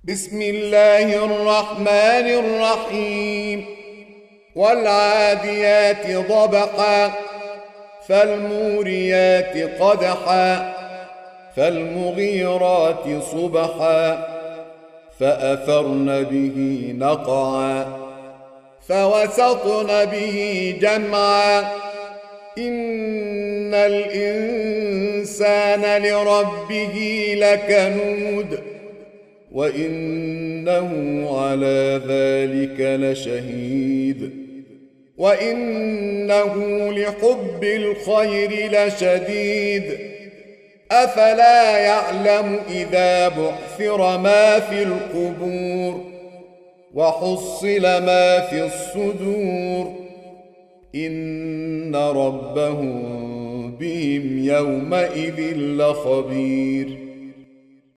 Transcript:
بسم الله الرحمن الرحيم والعاديات ضبحا فالموريات قدحا فالمغيرات صبحا فأثرن به نقعا فوسطن به جمعا إن الإنسان لربه لكنود وإنه على ذلك لشهيد وإنه لحب الخير لشديد أفلا يعلم إذا بعثر ما في القبور وحصل ما في الصدور إن ربهم بهم يومئذ لخبير